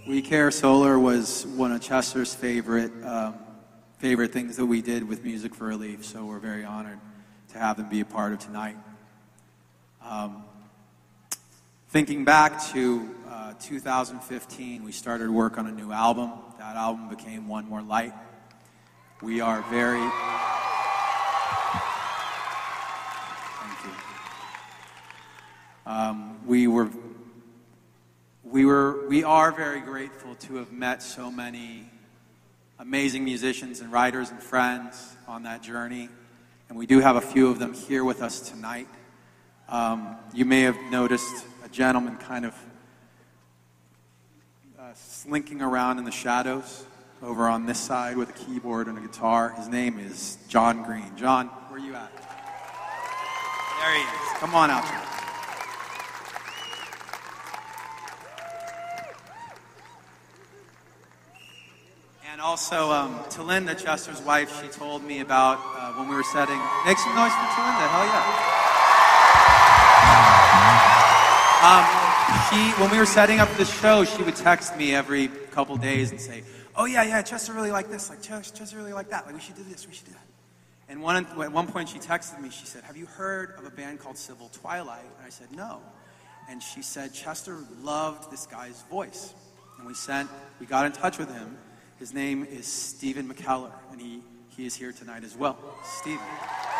We Care Solar was one of Chester's favorite things that we did with Music for Relief, so we're very honored to have them be a part of tonight. Thinking back to 2015, we started work on a new album. That album became One More Light. We are very... Thank you. We are very grateful to have met so many amazing musicians and writers and friends on that journey, and we do have a few of them here with us tonight. You may have noticed a gentleman kind of slinking around in the shadows over on this side with a keyboard and a guitar. His name is John Green. John, where are you at? There he is. Come on out here. And also, to Linda, Chester's wife, she told me about when we were setting... Make some noise for Linda, hell yeah. When we were setting up this show, she would text me every couple days and say, oh yeah, Chester really liked this, like Chester really liked that, like we should do this, we should do that. And at one point she texted me, she said, have you heard of a band called Civil Twilight? And I said, no. And she said, Chester loved this guy's voice. And we got in touch with him. His name is Stephen McKellar, and he is here tonight as well. Stephen.